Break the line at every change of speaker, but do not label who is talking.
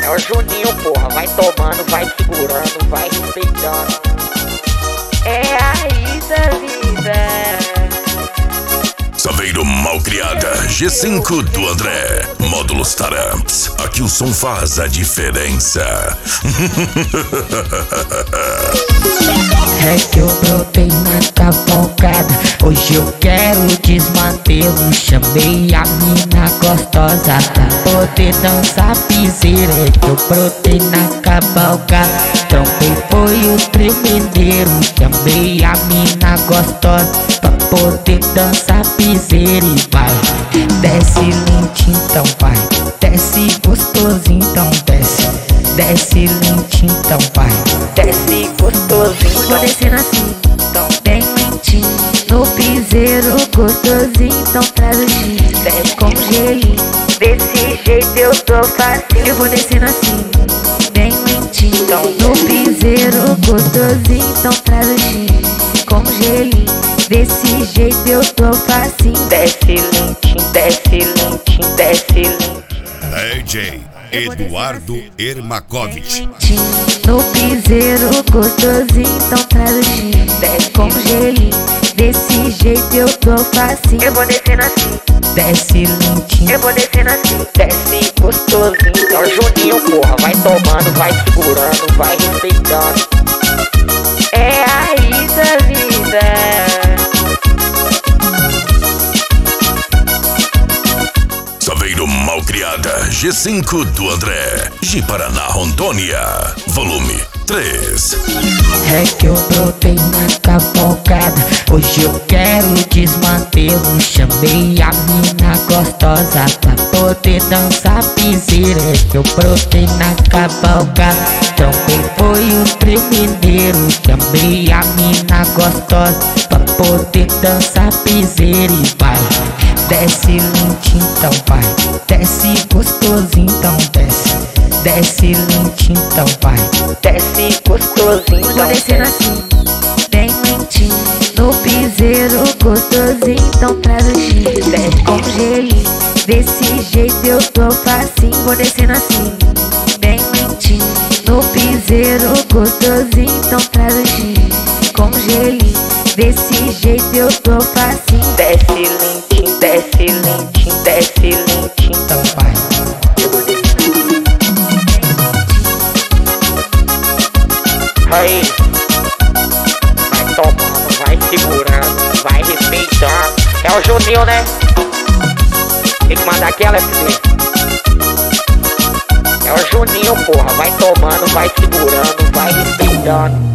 É o Juninho, porra, vai tomando, vai segurando, vai respeitando. É a Isa, vida.
Saveiro Malcriada, G5 do André, Módulos Taramps, aqui o som faz a diferença.
É que eu brotei na cavalgada, hoje eu quero desmantê-lo. Chamei a mina gostosa pra poder dançar piseira. É que eu brotei na cavalgada, trombei foi o tremendeiro. Chamei a mina gostosa pra poder dançar piseira. E vai, desce lentinho, então vai, desce gostosinho, então desce. Desce lentinho, então vai, desce gostosinho. Vou descendo assim, então bem lentinho, no piseiro gostosinho, então traz o gin. Desce com gelinho, desse jeito eu tô facinho. Eu vou descendo assim, bem lentinho, então no piseiro gostosinho, então traz o gin. Com gelinho, desse jeito eu tô facinho. Desce lentinho, desce lentinho, desce lentinho.
DJ Eduardo Ermakovich.
No piseiro gostosinho, então traz o gin. Desce com gelinho, desse jeito eu tô facinho.
Eu vou descendo assim,
desce lentinho,
eu vou descendo assim, desce gostosinho. É o Juninho, porra, vai tomando, vai segurando, vai respeitando. É a Isa, vida.
Saveiro Malcriada, G5 do André, de Paraná, Rondônia, volume 3.
É que eu brotei na cavalgada, hoje eu quero desmantê-lo. Chamei a mina gostosa pra poder dançar piseira. É que eu brotei na cavalgada, trombei foi o tremendeiro. Chamei a mina gostosa pra poder dançar piseira. E vai, desce lentinho, então vai, desce gostosinho, então desce. Desce lentinho, então vai,
Desce gostosinho,
vou descendo assim, bem lentinho, no piseiro gostosinho, então traz o gin. Desce com gelinho, desse jeito eu tô facinho. Vou descendo assim, bem lentinho, no piseiro gostosinho, então traz o gin. Com gelinho, desse jeito eu tô facinho.
Desce lentinho, desce lentinho, desce lentinho.
Então vai,
Aí, vai tomando, vai segurando, vai respeitando. É o Juninho, né? Tem que mandar aquela, filho. É o Juninho, porra, vai tomando, vai segurando, vai respeitando.